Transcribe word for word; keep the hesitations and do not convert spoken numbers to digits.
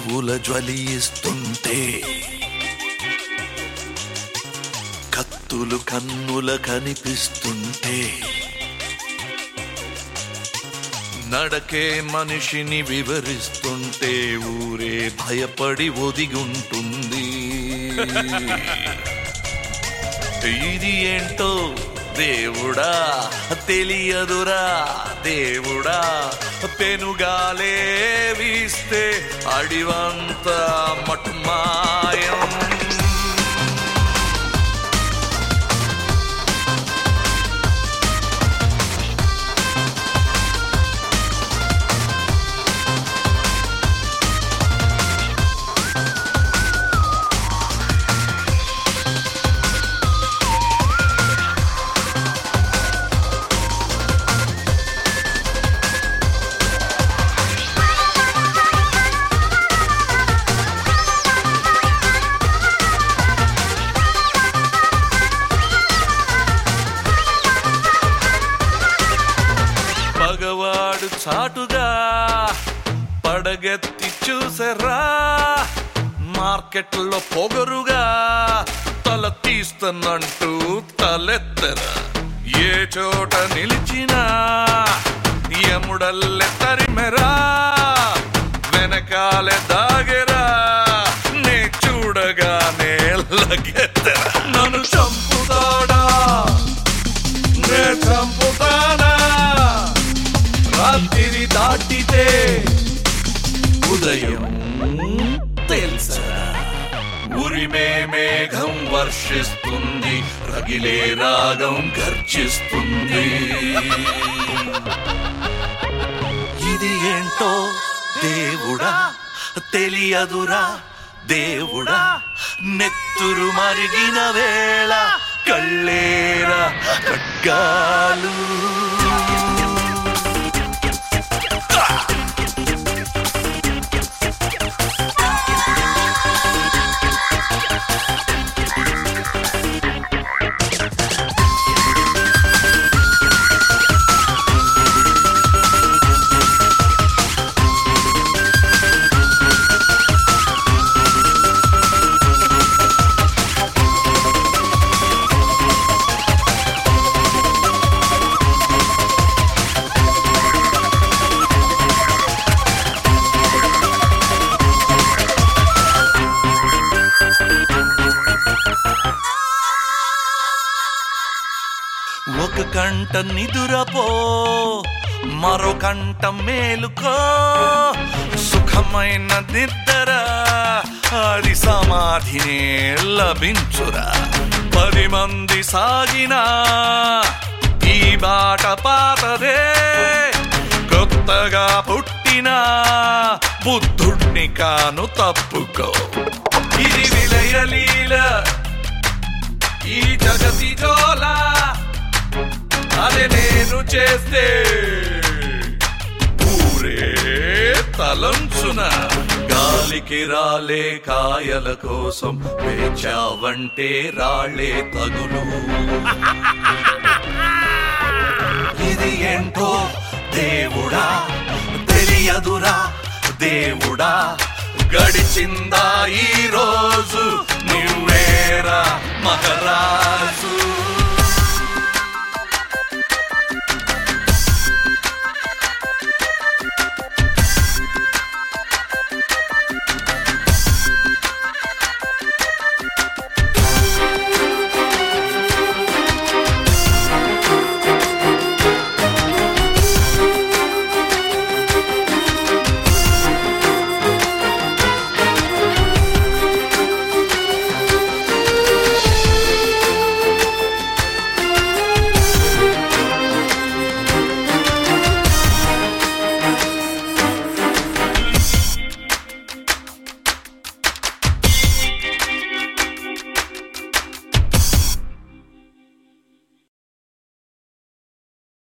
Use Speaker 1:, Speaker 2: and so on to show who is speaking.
Speaker 1: తనువుల జ్వలిస్తుంటే కత్తులు కన్నుల కనిపిస్తుంటే నడకే మనిషిని వివరిస్తుంటే ఊరే భయపడి ఒదిగుంటుంది. ఇది ఏంటో దేవుడా తెలియదురా దేవుడా, పెనుగాలే వీస్తే అడివంతా మటుమాయం. పగవాడు చాటుగా పడగెత్తి చూసరా, మార్కెట్లో పొగరుగా తల తీస్తనంటూ తలెత్తరా. ఏ చోట నిలిచినా యముడల్లె తరిమెరా, వెనకాలే దాగెరా, నే చూడగానే లగెత్తరా. నన్ను చంపుతాడా నే చంపుతానా, రాత్రి దాటితే ఉదయం తెలుసరా. ఉరిమే మేఘం వర్షిస్తుంది, రగిలే రాగం గర్జిస్తుంది. ఇది ఏంటో దేవుడా తెలియదురా దేవుడా, నెత్తురు మరిగిన వేళ కళ్ళేరా ఖడ్గాలు. ఒక కంట నిదురపో, మరో కంట మేలుకో, సుఖమైన నిద్ర అది సమాధినే లభించురా. పది మంది సాగినా ఈ బాట పాతదే, కొత్తగా పుట్టిన బుద్ధుణ్ణి కాను తప్పుకో. ఇది విలయలీల ఈ జగతి జోలా, అదే నేను చేస్తే ఊరే తలంచున. గాలికి రాలే కాయల కోసం వేచావంటే రాళ్లే తగులు. ఇది ఏంటో దేవుడా తెలియదురా దేవుడా, గడిచిందా ఈ రోజు నువ్వేరా మహారాజు.